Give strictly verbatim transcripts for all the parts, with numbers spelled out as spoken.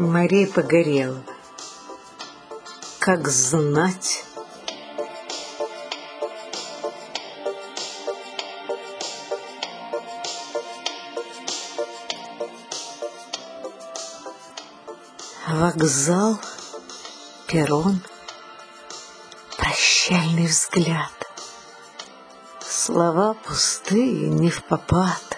морей погорел, как знать. Вокзал, перрон, прощальный взгляд. Слова пустые, невпопад.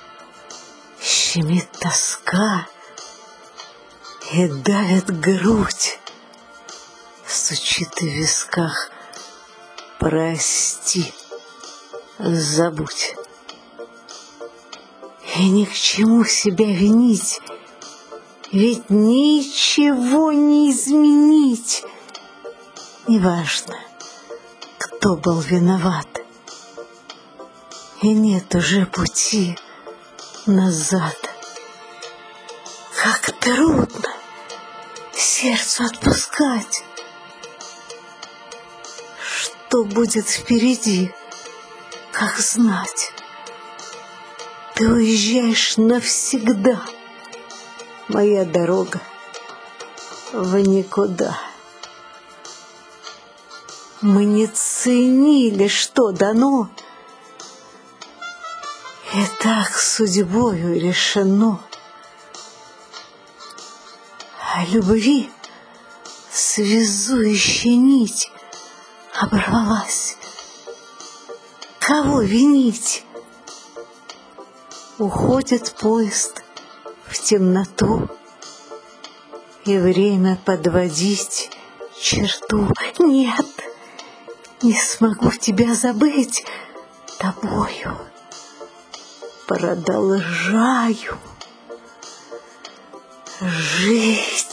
Щемит тоска и давит грудь. Стучит в висках: прости, забудь. И ни к чему себя винить, ведь ничего не изменить. Неважно, кто был виноват, и нет уже пути назад. Как трудно сердцу отпускать. Что будет впереди, как знать? Ты уезжаешь навсегда, моя дорога в никуда. Мы не ценили, что дано, и так судьбою решено. А любви связующая нить оборвалась. Кого винить? Уходит поезд в темноту, и время подводить черту. Нет, не смогу тебя забыть, тобою продолжаю жить.